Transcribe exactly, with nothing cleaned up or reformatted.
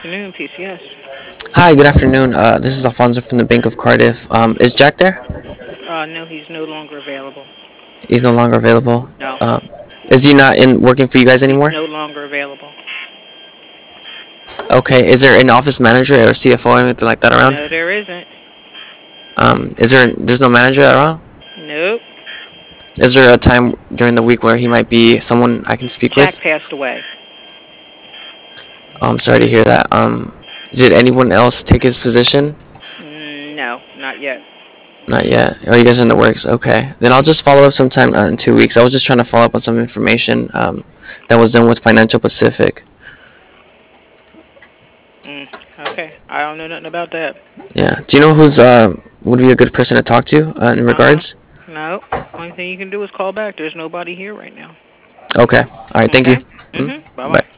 afternoon, P C S. Hi, good afternoon. Uh, this is Alfonso from the Bank of Cardiff. Um, is Jack there? Uh, no, he's no longer available. He's no longer available. No, Um, is he not in working for you guys he's anymore? no longer available. Okay. Is there an office manager or C F O or anything like that around? No, there isn't. Um, is there? There's no manager around. Nope. Is there a time during the week where he might be someone I can speak Jack with? passed away. Oh, I'm sorry to hear that. Um, did anyone else take his position? Mm, no, not yet. Not yet. Oh, you guys are in the works. Okay. Then I'll just follow up sometime uh, in two weeks. I was just trying to follow up on some information um, that was done with Financial Pacific. Mm, okay, I don't know nothing about that. Yeah. Do you know who's uh would be a good person to talk to uh, in Uh, regards? no. Only thing you can do is call back. There's nobody here right now. Okay. All right. Thank you. Okay. Mm, Mhm. Bye bye. bye.